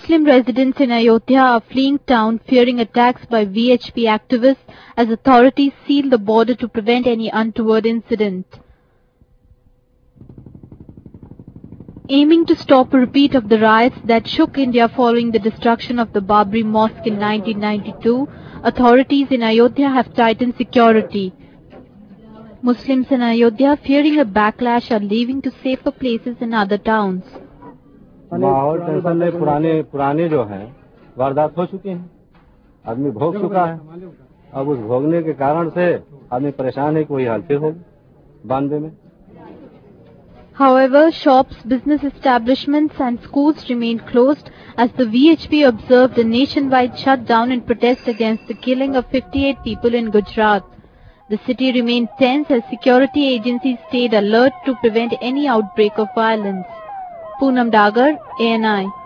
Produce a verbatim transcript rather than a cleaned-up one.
Muslim residents in Ayodhya are fleeing town fearing attacks by V H P activists as authorities seal the border to prevent any untoward incident. Aiming to stop a repeat of the riots that shook India following the destruction of the Babri Mosque in nineteen ninety-two, authorities in Ayodhya have tightened security. Muslims in Ayodhya, fearing a backlash, are leaving to safer places in other towns. माहौल tension में पुराने पुराने जो हैं वारदात हो चुकी हैं, आदमी भोग चुका है। अब उस भोगने के कारण से आदमी परेशान है कि वही हाल फिर होगी बानवे में। However, shops, business establishments and schools remain closed as the V H P observed a nationwide shutdown in protest against the killing of fifty-eight people in Gujarat. The city remained tense as security agencies stayed alert to prevent any outbreak of violence. Poonam Dagar, A N I.